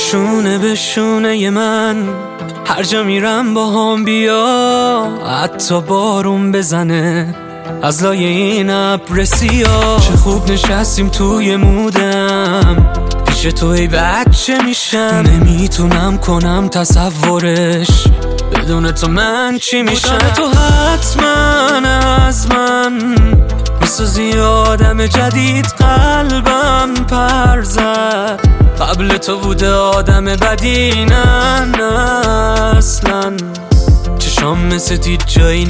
شونه به شونه من هر جا میرم با هم بیا، حتی بارون بزنه از لای این ابر سیاه. چه خوب نشستیم توی مودم، پیش توی بچه میشم. نمیتونم کنم تصورش، بدون تو من چی میشم. تو حتما از من میسازی آدم جدید، قلبم پر زد قبل تو بوده آدم بدی. نه اصلا چشام مثل دید جایی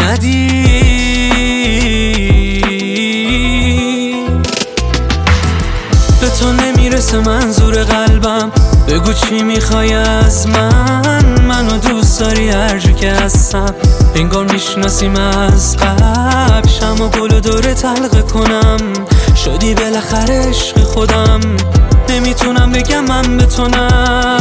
ندید. به تو نمیرسه منظور قلبم، بگو چی میخوای از من. منو دوست داری هر جا که هستم، انگار میشناسیم از قبل. شمع و گل و دوره تلقه کنم، شدی بالاخره عشق خودم. نمیتونم بگم من به تو نه.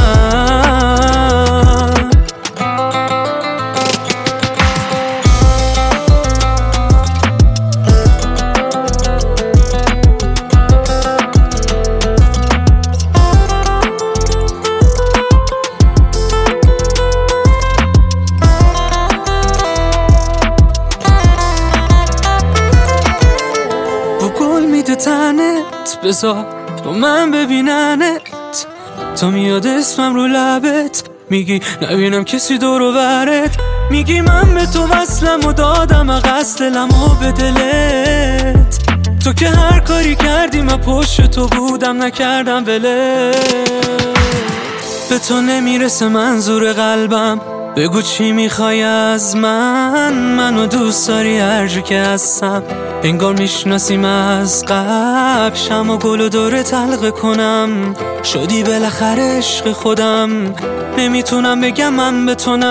گل میده تنت، بذار با من ببیننت. تو میاد اسمم رو لبت، میگی نبینم کسی دور و برت. میگی من به تو وصلم و دادم قصد دلم و به دلت. تو که هر کاری کردی من پشت تو بودم، نکردم ولت. به تو نمیرسه منظور قلبم، بگو چی میخوای از من. منو دوست داری هر جا که هستم، انگار میشناسیم از قبل. شمع و گل و دوره تلقه کنم، شدی بالاخره عشق خودم. نمیتونم بگم من به تو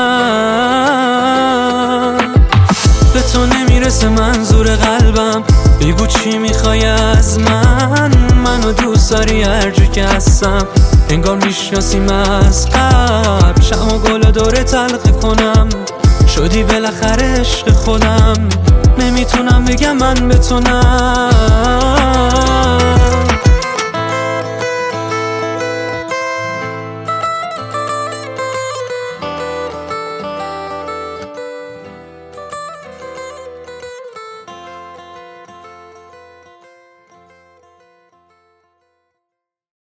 نه. به تو نمیرسه منظور قلبم، بگو چی میخوای از من. منو دوست داری هر جا که هستم، انگار میشناسیم از قبل. شمع و گل و دوره تلقه کنم، شدی بالاخره عشق خودم. نمیتونم بگم من به تو نه.